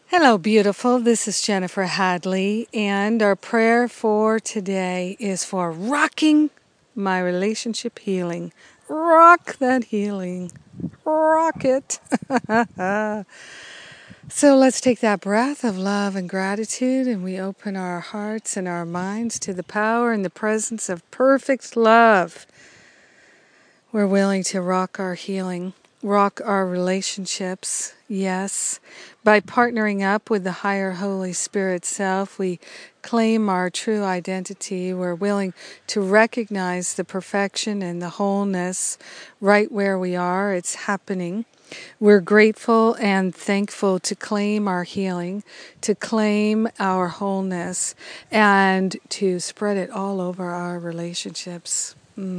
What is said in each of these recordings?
Hello, beautiful. This is Jennifer Hadley, and our prayer for today is for rocking my relationship healing. Rock that healing. Rock it. So let's take that breath of love and gratitude, and we open our hearts and our minds to the power and the presence of perfect love. We're willing to rock our healing, rock our relationships, yes. By partnering up with the higher Holy Spirit self, we claim our true identity. We're willing to recognize the perfection and the wholeness right where we are. It's happening. We're grateful and thankful to claim our healing, to claim our wholeness, and to spread it all over our relationships.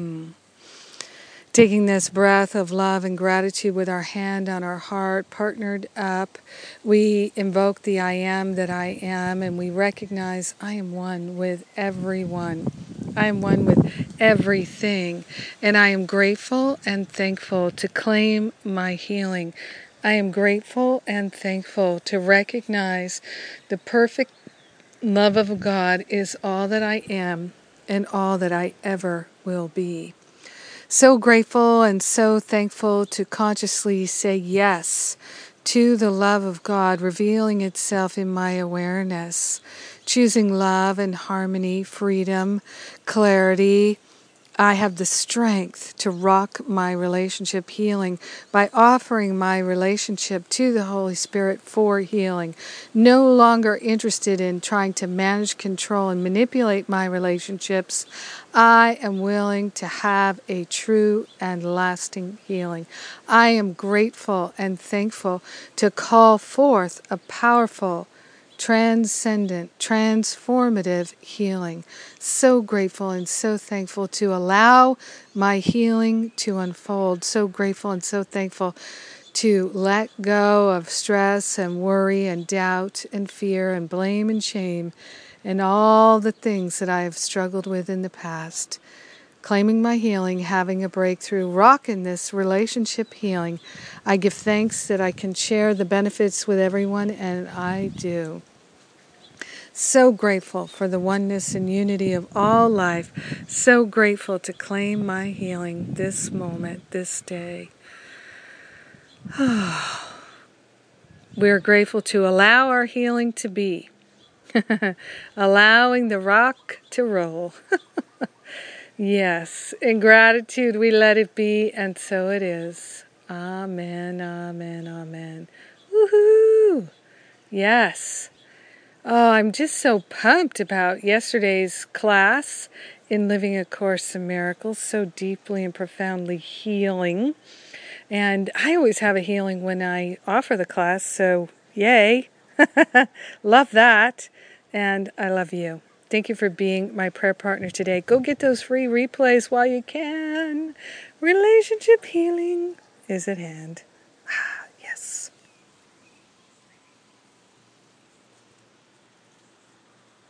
Taking this breath of love and gratitude with our hand on our heart, partnered up, we invoke the I am that I am, and we recognize I am one with everyone. I am one with everything, and I am grateful and thankful to claim my healing. I am grateful and thankful to recognize the perfect love of God is all that I am and all that I ever will be. So grateful and so thankful to consciously say yes to the love of God revealing itself in my awareness, choosing love and harmony, freedom, clarity. I have the strength to rock my relationship healing by offering my relationship to the Holy Spirit for healing. No longer interested in trying to manage, control, and manipulate my relationships. I am willing to have a true and lasting healing. I am grateful and thankful to call forth a powerful, transcendent, transformative healing. So grateful and so thankful to allow my healing to unfold. So grateful and so thankful to let go of stress and worry and doubt and fear and blame and shame and all the things that I have struggled with in the past. Claiming my healing, having a breakthrough, rocking this relationship healing. I give thanks that I can share the benefits with everyone, and I do. So grateful for the oneness and unity of all life. So grateful to claim my healing this moment, this day. We're grateful to allow our healing to be. Allowing the rock to roll. Yes, in gratitude we let it be, and so it is. Amen, amen, amen. Woohoo! Yes. Oh, I'm just so pumped about yesterday's class in Living A Course in Miracles, so deeply and profoundly healing. And I always have a healing when I offer the class, so yay. Love that. And I love you. Thank you for being my prayer partner today. Go get those free replays while you can. Relationship healing is at hand.